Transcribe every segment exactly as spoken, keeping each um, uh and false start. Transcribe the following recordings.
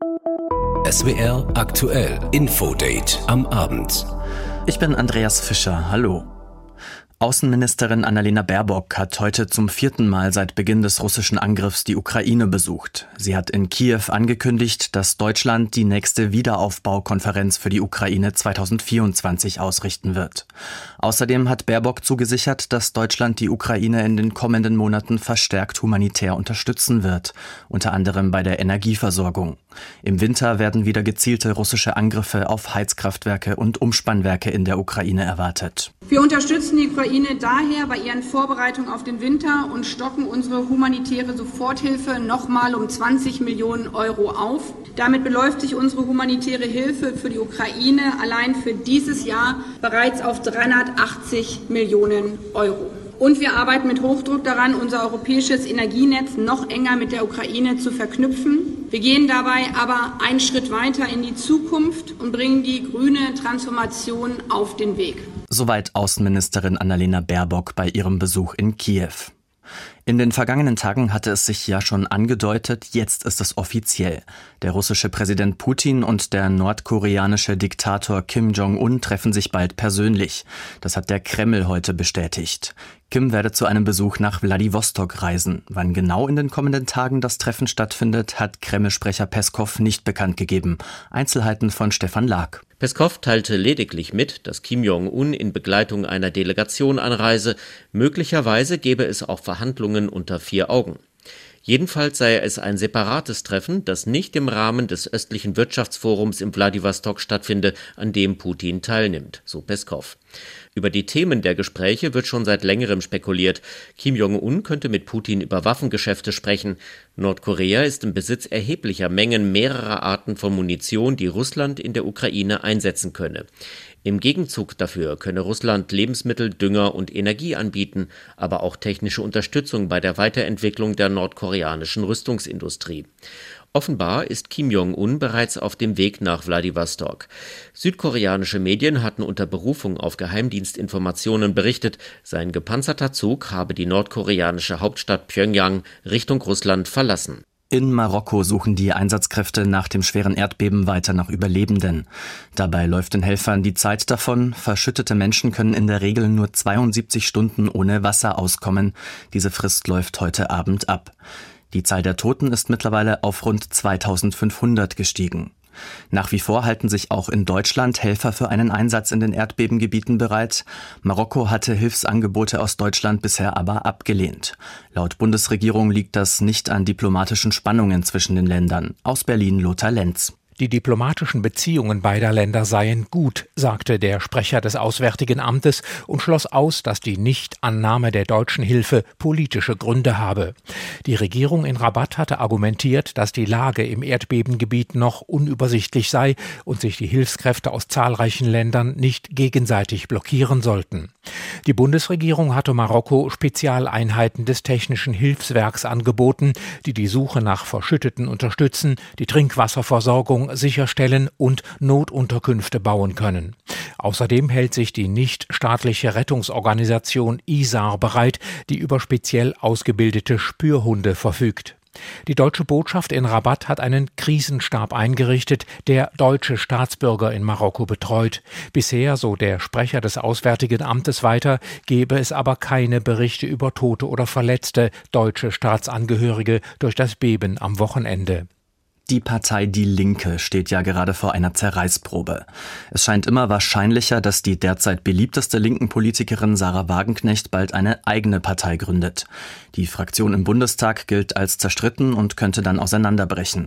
S W R aktuell Infodate am Abend. Ich bin Andreas Fischer. Hallo. Außenministerin Annalena Baerbock hat heute zum vierten Mal seit Beginn des russischen Angriffs die Ukraine besucht. Sie hat in Kiew angekündigt, dass Deutschland die nächste Wiederaufbaukonferenz für die Ukraine zweitausendvierundzwanzig ausrichten wird. Außerdem hat Baerbock zugesichert, dass Deutschland die Ukraine in den kommenden Monaten verstärkt humanitär unterstützen wird, unter anderem bei der Energieversorgung. Im Winter werden wieder gezielte russische Angriffe auf Heizkraftwerke und Umspannwerke in der Ukraine erwartet. Wir unterstützen die Ukraine daher bei ihren Vorbereitungen auf den Winter und stocken unsere humanitäre Soforthilfe nochmal um zwanzig Millionen Euro auf. Damit beläuft sich unsere humanitäre Hilfe für die Ukraine allein für dieses Jahr bereits auf dreihundertachtzig Millionen Euro. Und wir arbeiten mit Hochdruck daran, unser europäisches Energienetz noch enger mit der Ukraine zu verknüpfen. Wir gehen dabei aber einen Schritt weiter in die Zukunft und bringen die grüne Transformation auf den Weg. Soweit Außenministerin Annalena Baerbock bei ihrem Besuch in Kiew. In den vergangenen Tagen hatte es sich ja schon angedeutet, jetzt ist es offiziell. Der russische Präsident Putin und der nordkoreanische Diktator Kim Jong-un treffen sich bald persönlich. Das hat der Kreml heute bestätigt. Kim werde zu einem Besuch nach Wladiwostok reisen. Wann genau in den kommenden Tagen das Treffen stattfindet, hat Kreml-Sprecher Peskow nicht bekannt gegeben. Einzelheiten von Stefan Lag. Peskow teilte lediglich mit, dass Kim Jong-un in Begleitung einer Delegation anreise. Möglicherweise gebe es auch Verhandlungen unter vier Augen. Jedenfalls sei es ein separates Treffen, das nicht im Rahmen des östlichen Wirtschaftsforums in Wladiwostok stattfinde, an dem Putin teilnimmt, so Peskow. Über die Themen der Gespräche wird schon seit längerem spekuliert. Kim Jong-un könnte mit Putin über Waffengeschäfte sprechen. Nordkorea ist im Besitz erheblicher Mengen mehrerer Arten von Munition, die Russland in der Ukraine einsetzen könne. Im Gegenzug dafür könne Russland Lebensmittel, Dünger und Energie anbieten, aber auch technische Unterstützung bei der Weiterentwicklung der nordkoreanischen Rüstungsindustrie. Offenbar ist Kim Jong-un bereits auf dem Weg nach Wladiwostok. Südkoreanische Medien hatten unter Berufung auf Geheimdienstinformationen berichtet, sein gepanzerter Zug habe die nordkoreanische Hauptstadt Pjöngjang Richtung Russland verlassen. In Marokko suchen die Einsatzkräfte nach dem schweren Erdbeben weiter nach Überlebenden. Dabei läuft den Helfern die Zeit davon. Verschüttete Menschen können in der Regel nur zweiundsiebzig Stunden ohne Wasser auskommen. Diese Frist läuft heute Abend ab. Die Zahl der Toten ist mittlerweile auf rund zweitausendfünfhundert gestiegen. Nach wie vor halten sich auch in Deutschland Helfer für einen Einsatz in den Erdbebengebieten bereit. Marokko hatte Hilfsangebote aus Deutschland bisher aber abgelehnt. Laut Bundesregierung liegt das nicht an diplomatischen Spannungen zwischen den Ländern. Aus Berlin Lothar Lenz. Die diplomatischen Beziehungen beider Länder seien gut, sagte der Sprecher des Auswärtigen Amtes und schloss aus, dass die Nichtannahme der deutschen Hilfe politische Gründe habe. Die Regierung in Rabat hatte argumentiert, dass die Lage im Erdbebengebiet noch unübersichtlich sei und sich die Hilfskräfte aus zahlreichen Ländern nicht gegenseitig blockieren sollten. Die Bundesregierung hatte Marokko Spezialeinheiten des Technischen Hilfswerks angeboten, die die Suche nach Verschütteten unterstützen, die Trinkwasserversorgung sicherstellen und Notunterkünfte bauen können. Außerdem hält sich die nichtstaatliche Rettungsorganisation I S A R bereit, die über speziell ausgebildete Spürhunde verfügt. Die deutsche Botschaft in Rabat hat einen Krisenstab eingerichtet, der deutsche Staatsbürger in Marokko betreut. Bisher, so der Sprecher des Auswärtigen Amtes weiter, gebe es aber keine Berichte über Tote oder verletzte deutsche Staatsangehörige durch das Beben am Wochenende. Die Partei Die Linke steht ja gerade vor einer Zerreißprobe. Es scheint immer wahrscheinlicher, dass die derzeit beliebteste linken Politikerin Sarah Wagenknecht bald eine eigene Partei gründet. Die Fraktion im Bundestag gilt als zerstritten und könnte dann auseinanderbrechen.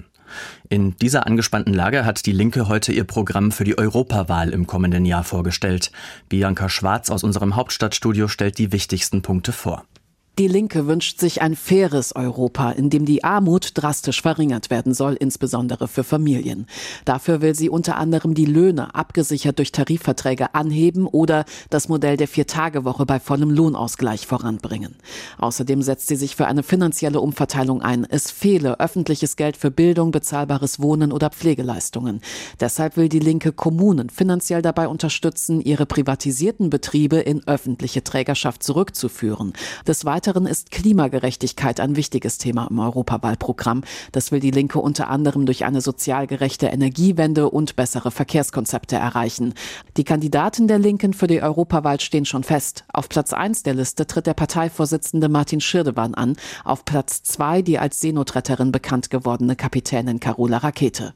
In dieser angespannten Lage hat die Linke heute ihr Programm für die Europawahl im kommenden Jahr vorgestellt. Bianca Schwarz aus unserem Hauptstadtstudio stellt die wichtigsten Punkte vor. Die Linke wünscht sich ein faires Europa, in dem die Armut drastisch verringert werden soll, insbesondere für Familien. Dafür will sie unter anderem die Löhne abgesichert durch Tarifverträge anheben oder das Modell der Vier-Tage-Woche bei vollem Lohnausgleich voranbringen. Außerdem setzt sie sich für eine finanzielle Umverteilung ein. Es fehle öffentliches Geld für Bildung, bezahlbares Wohnen oder Pflegeleistungen. Deshalb will die Linke Kommunen finanziell dabei unterstützen, ihre privatisierten Betriebe in öffentliche Trägerschaft zurückzuführen. Des Weiteren Weiteren ist Klimagerechtigkeit ein wichtiges Thema im Europawahlprogramm. Das will die Linke unter anderem durch eine sozial gerechte Energiewende und bessere Verkehrskonzepte erreichen. Die Kandidaten der Linken für die Europawahl stehen schon fest. Auf Platz eins der Liste tritt der Parteivorsitzende Martin Schirdewan an, auf Platz zwei die als Seenotretterin bekannt gewordene Kapitänin Carola Rakete.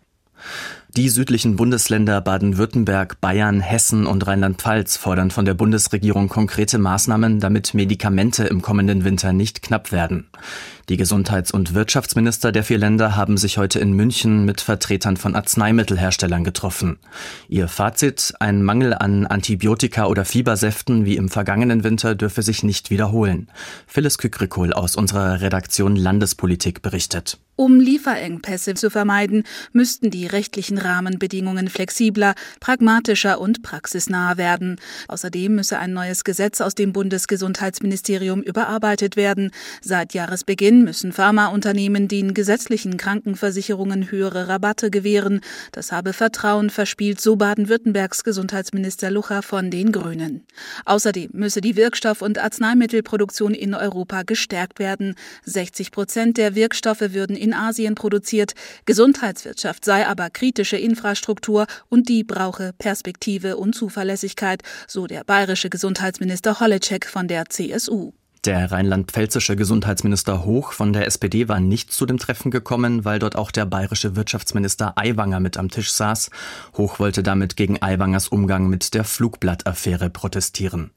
Die südlichen Bundesländer Baden-Württemberg, Bayern, Hessen und Rheinland-Pfalz fordern von der Bundesregierung konkrete Maßnahmen, damit Medikamente im kommenden Winter nicht knapp werden. Die Gesundheits- und Wirtschaftsminister der vier Länder haben sich heute in München mit Vertretern von Arzneimittelherstellern getroffen. Ihr Fazit: Ein Mangel an Antibiotika oder Fiebersäften wie im vergangenen Winter dürfe sich nicht wiederholen. Phyllis Kükrikol aus unserer Redaktion Landespolitik berichtet. Um Lieferengpässe zu vermeiden, müssten die rechtlichen Rahmenbedingungen flexibler, pragmatischer und praxisnah werden. Außerdem müsse ein neues Gesetz aus dem Bundesgesundheitsministerium überarbeitet werden. Seit Jahresbeginn müssen Pharmaunternehmen den gesetzlichen Krankenversicherungen höhere Rabatte gewähren. Das habe Vertrauen verspielt, so Baden-Württembergs Gesundheitsminister Lucha von den Grünen. Außerdem müsse die Wirkstoff- und Arzneimittelproduktion in Europa gestärkt werden. sechzig Prozent der Wirkstoffe würden in Asien produziert. Gesundheitswirtschaft sei aber kritische Infrastruktur und die brauche Perspektive und Zuverlässigkeit, so der bayerische Gesundheitsminister Holleczek von der C S U. Der rheinland-pfälzische Gesundheitsminister Hoch von der S P D war nicht zu dem Treffen gekommen, weil dort auch der bayerische Wirtschaftsminister Aiwanger mit am Tisch saß. Hoch wollte damit gegen Aiwangers Umgang mit der Flugblattaffäre protestieren.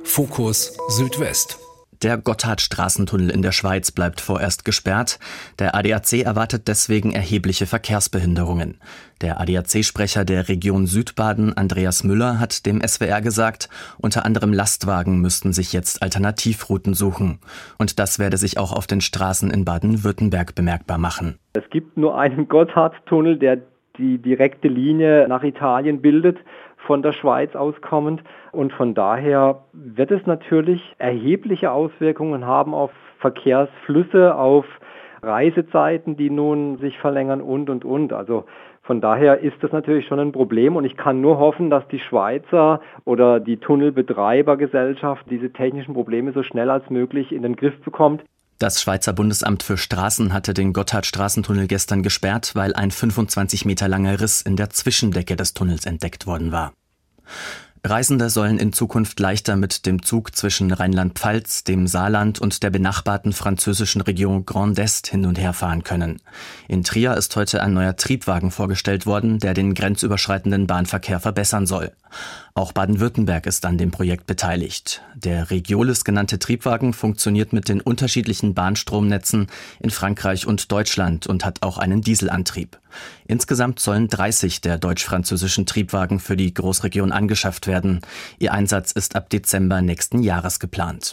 Fokus Südwest. Der Gotthardstraßentunnel in der Schweiz bleibt vorerst gesperrt. Der A D A C erwartet deswegen erhebliche Verkehrsbehinderungen. Der A D A C-Sprecher der Region Südbaden, Andreas Müller, hat dem S W R gesagt, unter anderem Lastwagen müssten sich jetzt Alternativrouten suchen. Und das werde sich auch auf den Straßen in Baden-Württemberg bemerkbar machen. Es gibt nur einen Gotthardtunnel, der die direkte Linie nach Italien bildet, von der Schweiz auskommend. Und von daher wird es natürlich erhebliche Auswirkungen haben auf Verkehrsflüsse, auf Reisezeiten, die nun sich verlängern und, und, und. Also von daher ist das natürlich schon ein Problem und ich kann nur hoffen, dass die Schweizer oder die Tunnelbetreibergesellschaft diese technischen Probleme so schnell als möglich in den Griff bekommt. Das Schweizer Bundesamt für Straßen hatte den Gotthardstraßentunnel gestern gesperrt, weil ein fünfundzwanzig Meter langer Riss in der Zwischendecke des Tunnels entdeckt worden war. Reisende sollen in Zukunft leichter mit dem Zug zwischen Rheinland-Pfalz, dem Saarland und der benachbarten französischen Region Grand Est hin und her fahren können. In Trier ist heute ein neuer Triebwagen vorgestellt worden, der den grenzüberschreitenden Bahnverkehr verbessern soll. Auch Baden-Württemberg ist an dem Projekt beteiligt. Der Regiolis genannte Triebwagen funktioniert mit den unterschiedlichen Bahnstromnetzen in Frankreich und Deutschland und hat auch einen Dieselantrieb. Insgesamt sollen dreißig der deutsch-französischen Triebwagen für die Großregion angeschafft werden. Ihr Einsatz ist ab Dezember nächsten Jahres geplant.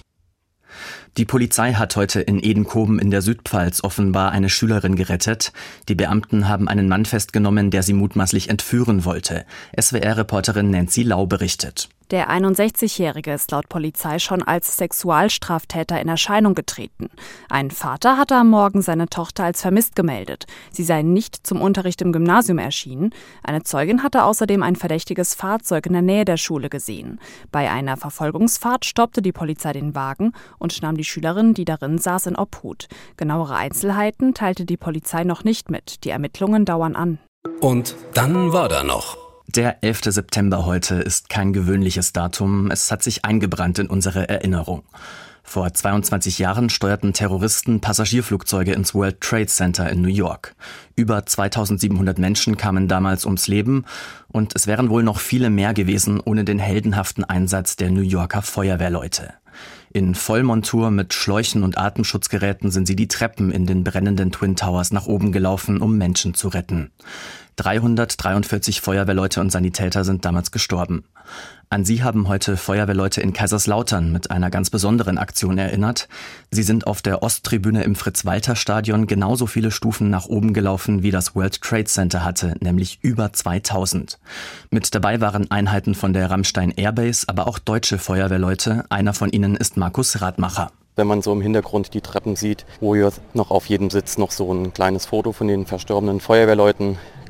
Die Polizei hat heute in Edenkoben in der Südpfalz offenbar eine Schülerin gerettet. Die Beamten haben einen Mann festgenommen, der sie mutmaßlich entführen wollte. S W R-Reporterin Nancy Lau berichtet. Der einundsechzigjährige ist laut Polizei schon als Sexualstraftäter in Erscheinung getreten. Ein Vater hatte am Morgen seine Tochter als vermisst gemeldet. Sie sei nicht zum Unterricht im Gymnasium erschienen. Eine Zeugin hatte außerdem ein verdächtiges Fahrzeug in der Nähe der Schule gesehen. Bei einer Verfolgungsfahrt stoppte die Polizei den Wagen und nahm die Schülerin, die darin saß, in Obhut. Genauere Einzelheiten teilte die Polizei noch nicht mit. Die Ermittlungen dauern an. Und dann war da noch Der elfte September heute ist kein gewöhnliches Datum, es hat sich eingebrannt in unsere Erinnerung. Vor zweiundzwanzig Jahren steuerten Terroristen Passagierflugzeuge ins World Trade Center in New York. Über zweitausendsiebenhundert Menschen kamen damals ums Leben und es wären wohl noch viele mehr gewesen ohne den heldenhaften Einsatz der New Yorker Feuerwehrleute. In Vollmontur mit Schläuchen und Atemschutzgeräten sind sie die Treppen in den brennenden Twin Towers nach oben gelaufen, um Menschen zu retten. dreihundertdreiundvierzig Feuerwehrleute und Sanitäter sind damals gestorben. An sie haben heute Feuerwehrleute in Kaiserslautern mit einer ganz besonderen Aktion erinnert. Sie sind auf der Osttribüne im Fritz-Walter-Stadion genauso viele Stufen nach oben gelaufen, wie das World Trade Center hatte, nämlich über zweitausend. Mit dabei waren Einheiten von der Ramstein Airbase, aber auch deutsche Feuerwehrleute. Einer von ihnen ist Markus Radmacher. Wenn man so im Hintergrund die Treppen sieht, wo hier noch auf jedem Sitz noch so ein kleines Foto von den verstorbenen Feuerwehrleuten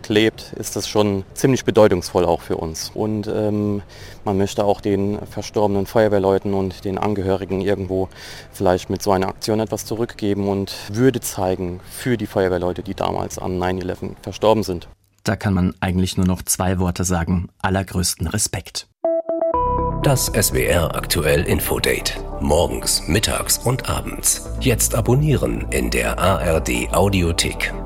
zurücklebt, ist das schon ziemlich bedeutungsvoll auch für uns. Und ähm, man möchte auch den verstorbenen Feuerwehrleuten und den Angehörigen irgendwo vielleicht mit so einer Aktion etwas zurückgeben und Würde zeigen für die Feuerwehrleute, die damals an neun elf verstorben sind. Da kann man eigentlich nur noch zwei Worte sagen: allergrößten Respekt. Das S W R Aktuell Infodate. Morgens, mittags und abends. Jetzt abonnieren in der A R D Audiothek.